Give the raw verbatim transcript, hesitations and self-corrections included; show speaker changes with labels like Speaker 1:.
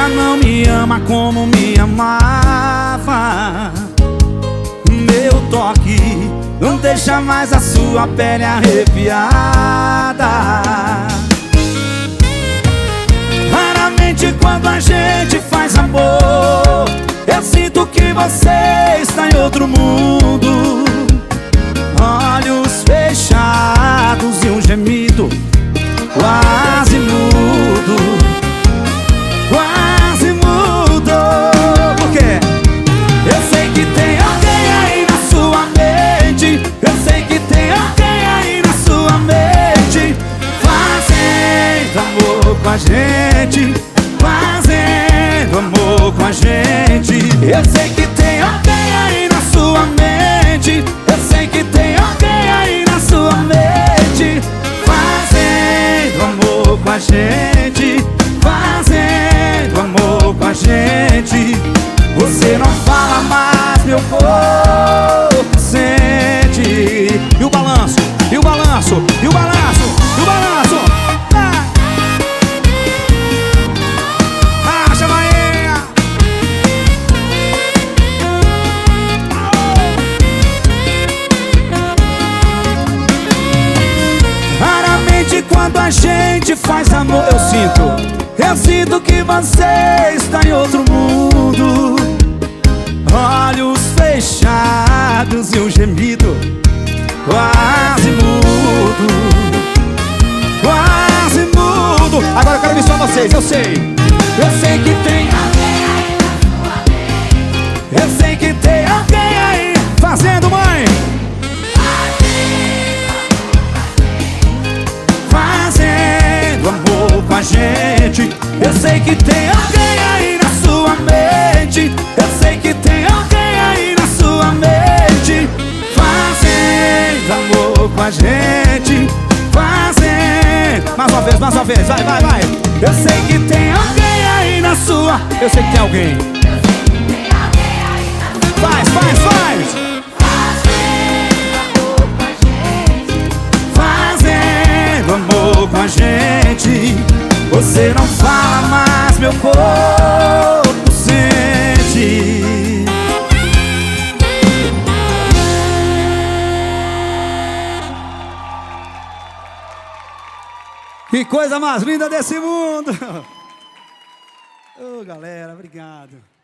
Speaker 1: já não me ama como me amava. Meu toque não deixa mais a sua pele arrepiada. Raramente quando a gente faz amor, eu sinto que você está em outro mundo. Olhos fechados e um gemido quase mudo, quase mudo. Por quê? Eu sei que tem alguém aí na sua mente, eu sei que tem alguém aí na sua mente, fazendo amor com a gente, fazendo amor com a gente. Eu sei que tem alguém aí na sua mente, eu sei que tem alguém aí na sua mente, fazendo amor com a gente, fazendo amor com a gente. Você não fala mais, meu corpo sente. E o balanço, e o balanço, e o balanço, e o balanço. Ah! Acha, Bahia! Raramente quando a gente faz amor, eu sinto, eu sinto que você está em outro mundo. Olhos fechados e um gemido quase mudo, quase mudo. Agora eu quero ver só vocês, eu sei. Eu sei que tem alguém aí na sua mente, eu sei que tem alguém aí fazendo, mãe, fazendo amor com a gente. Eu sei que tem alguém aí na sua mente, eu sei que tem alguém aí na sua mente, fazendo amor com a gente, fazendo. Mais uma vez, mais uma vez, vai, vai, vai. Eu sei que tem alguém aí na sua, eu sei que tem alguém. Faz, faz, faz. Fazendo amor com a gente. Você não fala mais, meu corpo sente. Que coisa mais linda desse mundo! Ô, galera, obrigado.